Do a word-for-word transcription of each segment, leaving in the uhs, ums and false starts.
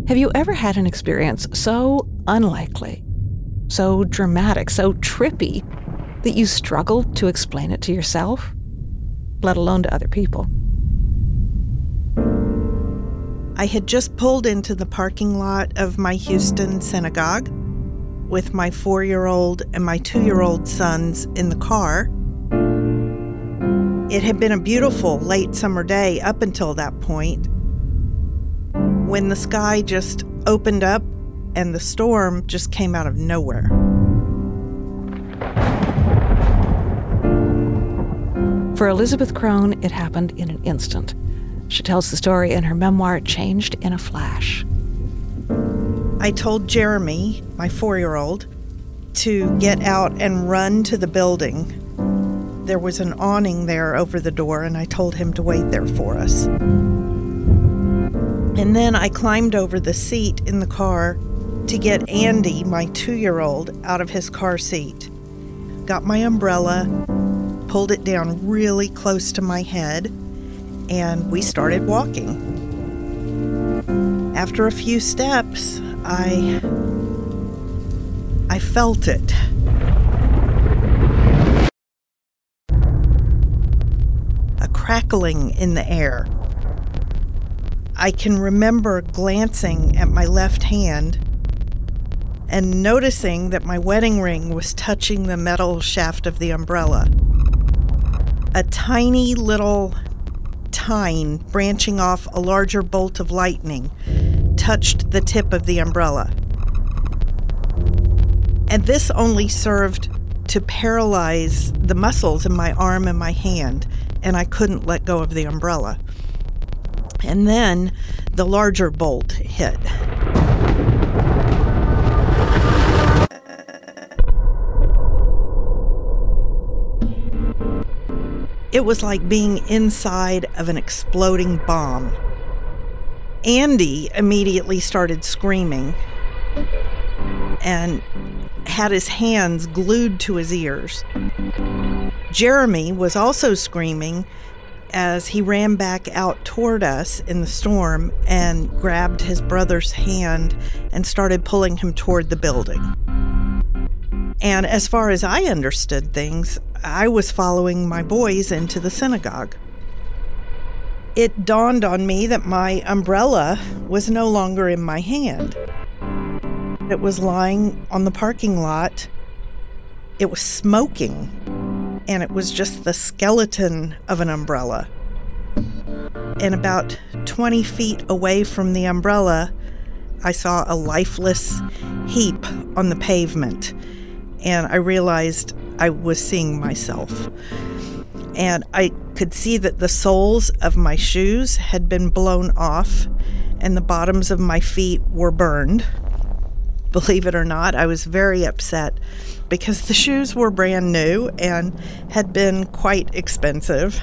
Have you ever had an experience so unlikely, so dramatic, so trippy, that you struggled to explain it to yourself, let alone to other people? I had just pulled into the parking lot of my Houston synagogue with my four-year-old and my two-year-old sons in the car. It had been a beautiful late summer day up until that point, when the sky just opened up and the storm just came out of nowhere. For Elizabeth Krohn, it happened in an instant. She tells the story in her memoir, Changed in a Flash. I told Jeremy, my four-year-old, to get out and run to the building. There was an awning there over the door, and I told him to wait there for us. And then I climbed over the seat in the car to get Andy, my two-year-old, out of his car seat. Got my umbrella, pulled it down really close to my head, and we started walking. After a few steps, I... I felt it. A crackling in the air. I can remember glancing at my left hand and noticing that my wedding ring was touching the metal shaft of the umbrella. A tiny little tine branching off a larger bolt of lightning touched the tip of the umbrella. And this only served to paralyze the muscles in my arm and my hand, and I couldn't let go of the umbrella. And then the larger bolt hit. It was like being inside of an exploding bomb. Andy immediately started screaming and had his hands glued to his ears. Jeremy was also screaming as he ran back out toward us in the storm and grabbed his brother's hand and started pulling him toward the building. And as far as I understood things, I was following my boys into the synagogue. It dawned on me that my umbrella was no longer in my hand. It was lying on the parking lot. It was smoking, and it was just the skeleton of an umbrella. And about twenty feet away from the umbrella, I saw a lifeless heap on the pavement, and I realized I was seeing myself. And I could see that the soles of my shoes had been blown off, and the bottoms of my feet were burned. Believe it or not, I was very upset because the shoes were brand new and had been quite expensive.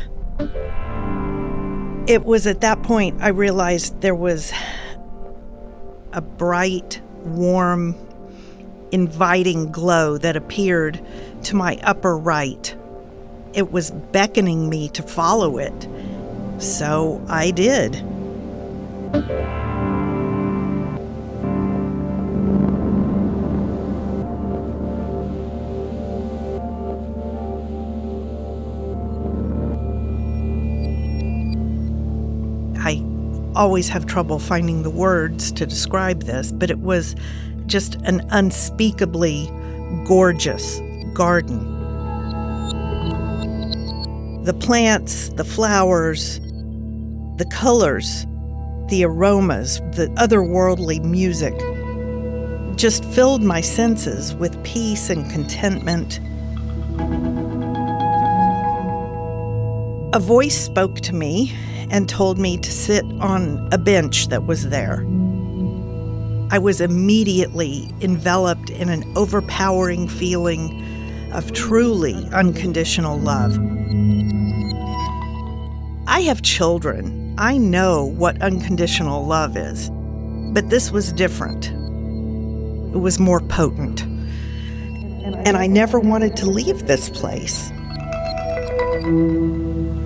It was at that point I realized there was a bright, warm, inviting glow that appeared to my upper right. It was beckoning me to follow it. So I did. I always have trouble finding the words to describe this, but it was just an unspeakably gorgeous garden. The plants, the flowers, the colors, the aromas, the otherworldly music just filled my senses with peace and contentment. A voice spoke to me and told me to sit on a bench that was there. I was immediately enveloped in an overpowering feeling of truly unconditional love. I have children. I know what unconditional love is, but this was different. It was more potent. And I never wanted to leave this place.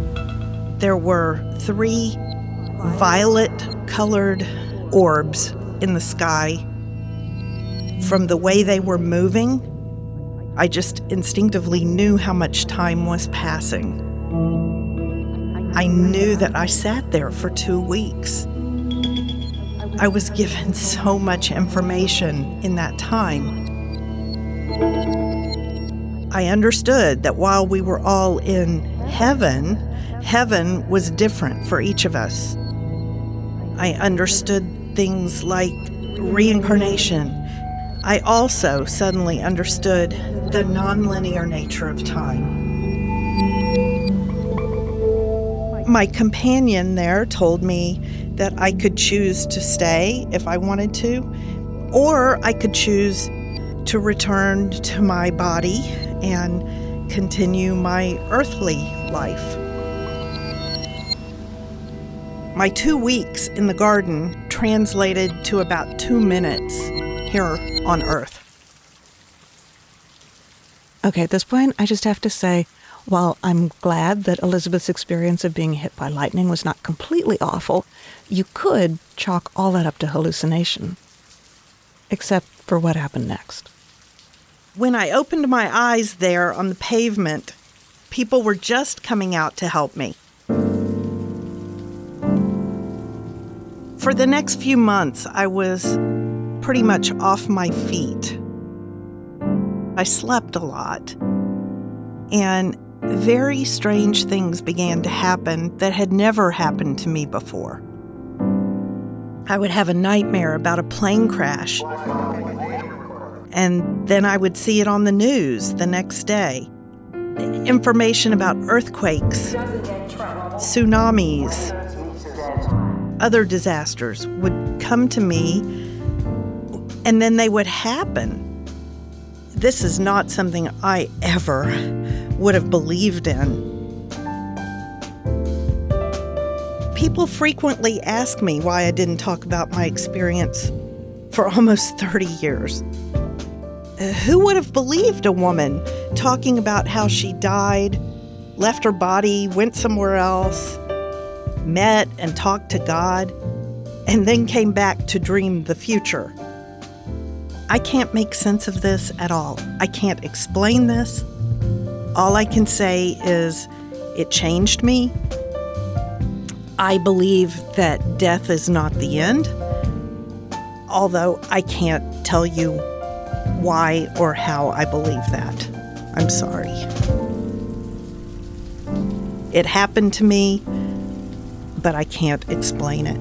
There were three violet-colored orbs in the sky, from the way they were moving, I just instinctively knew how much time was passing. I knew that I sat there for two weeks. I was given so much information in that time. I understood that while we were all in heaven, heaven was different for each of us. I understood things like reincarnation. I also suddenly understood the nonlinear nature of time. My companion there told me that I could choose to stay if I wanted to, or I could choose to return to my body and continue my earthly life. My two weeks in the garden translated to about two minutes here on Earth. Okay, at this point, I just have to say, while I'm glad that Elizabeth's experience of being hit by lightning was not completely awful, you could chalk all that up to hallucination. Except for what happened next. When I opened my eyes there on the pavement, people were just coming out to help me. For the next few months, I was pretty much off my feet. I slept a lot, and very strange things began to happen that had never happened to me before. I would have a nightmare about a plane crash, and then I would see it on the news the next day. Information about earthquakes, tsunamis, other disasters would come to me, and then they would happen. This is not something I ever would have believed in. People frequently ask me why I didn't talk about my experience for almost thirty years. Who would have believed a woman talking about how she died, left her body, went somewhere else, met and talked to God, and then came back to dream the future? I can't make sense of this at all. I can't explain this. All I can say is it changed me. I believe that death is not the end, although I can't tell you why or how I believe that. I'm sorry. It happened to me, but I can't explain it.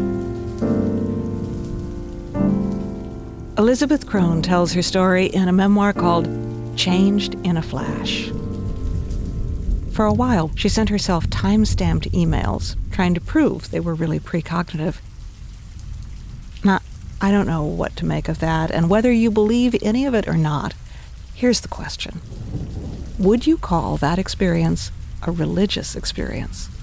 Elizabeth Krohn tells her story in a memoir called Changed in a Flash. For a while, she sent herself time-stamped emails trying to prove they were really precognitive. Now, I don't know what to make of that, and whether you believe any of it or not, here's the question. Would you call that experience a religious experience?